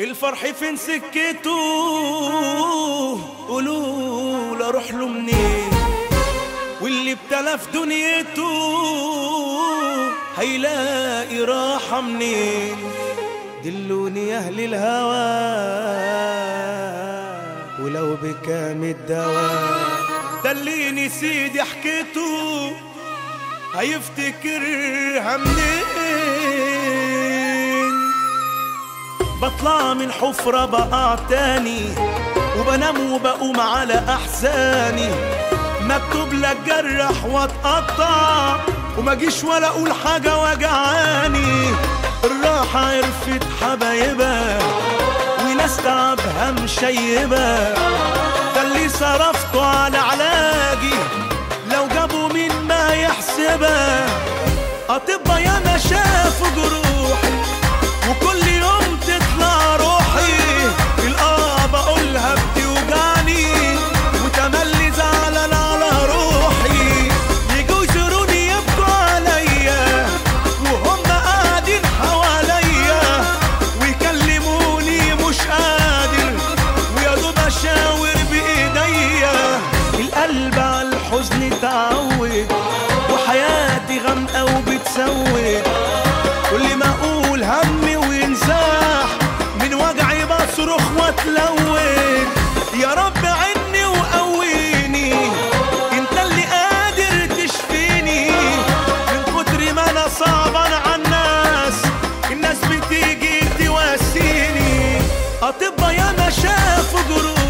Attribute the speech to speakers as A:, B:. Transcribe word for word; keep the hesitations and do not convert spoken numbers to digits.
A: الفرح فين سكته؟ قولوا له اروح له منين؟ واللي ابتلى في دنيته هيلاقي راحة منين؟ دلوني يا اهل الهوى ولو بكام الدواء. دليني سيدي حكيته هيفتكرها منين؟ بطلع من حفرة بقع تاني وبنام وبقوم على احزاني، مكتوب لك جرح واتقطع وما جيش ولا اقول حاجة وجعاني. الراحة عرفت حبايبها وناس تعبها مشيبة، ده اللي صرفته على علاجي لو جابوا مين ما يحسبها. اطبا ياما شافوا جروحي وكل يوم تطلع روحي، الاه بقولها بتوجعني وتملي زعلان على روحي. يجوا يزوروني يبكوا عليا وهم قاعدين حواليا ويكلموني مش قادر ويا دوب اشاور بايديا. القلب على الحزن اتعود وحياتي غامقه وبتسود، كل ما اقول همي وينزاح من وجعي بصرخ واتلون. يا رب عني وقويني انت اللي قادر تشفيني، من كتر ما انا صعبان على الناس الناس بتيجي تواسيني. اطبا ياما شافوا جروح